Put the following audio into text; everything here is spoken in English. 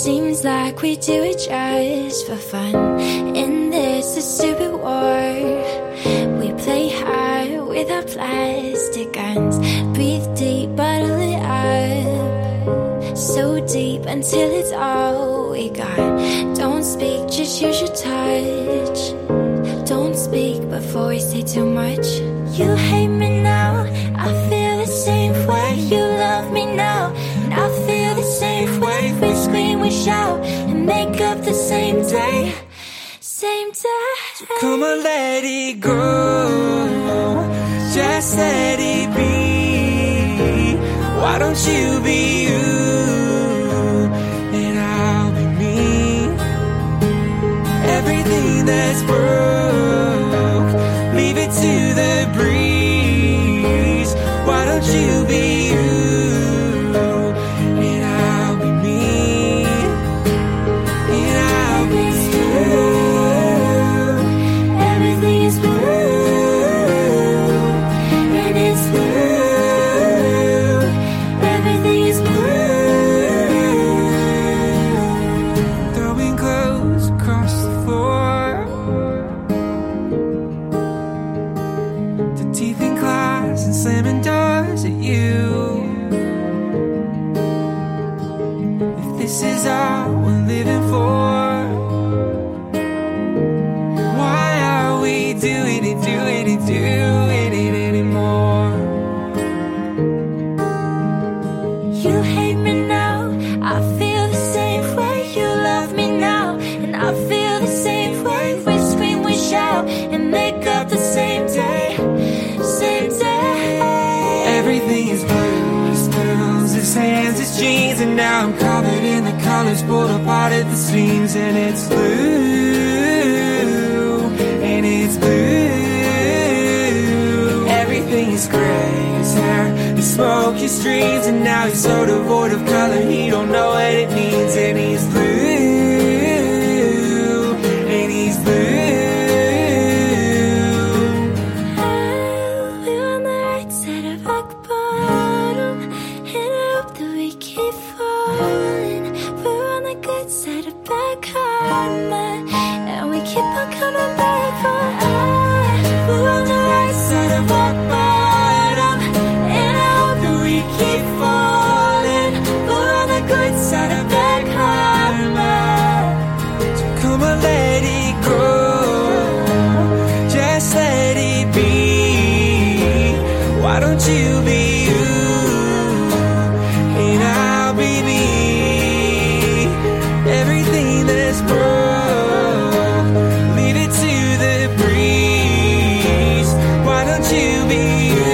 Seems like we do it just for fun. In this a stupid war, we play hard with our plastic guns. Breathe deep, bottle it up, so deep until it's all we got. Don't speak, just use your touch. Don't speak before we say too much. You hate me now, I feel the same way. You love me now, and I feel the same way. We scream, we shout, and make up the same day. Same day. So come on, let it go, just let it be. Why don't you be you, and I'll be me. Everything that's broke, leave it to the breeze. Why don't you be you, and I'll be me, and I'll be you. Everything is blue, and it's blue. Everything is blue. Throwing clothes across the floor, the teeth in class and slamming doors at you. If this is all we're living for, why are we doing it anymore? You hate me now, I feel the same way. You love me now, and I feel the same way. We scream, we shout, and make up the same day. Same day. Everything is blue, his pills, his hands, his jeans, and now I'm covered in the colors, pulled apart at the seams, and it's blue, and it's blue. Everything is gray, his hair, his smoke, his dreams, and now he's so devoid of color, he don't know what it means, and he's blue, and he's blue. We're on the right side of rock bottom, and I hope that we keep falling. We're on the good side of bad karma, and we keep on coming back for us. We're on the right side of rock bottom, and I hope that we keep falling. We're on the good side of bad karma. So come on, let it go, just let it be. Why don't you be you, and I'll be me. Everything that's broke, leave it to the breeze. Why don't you be you,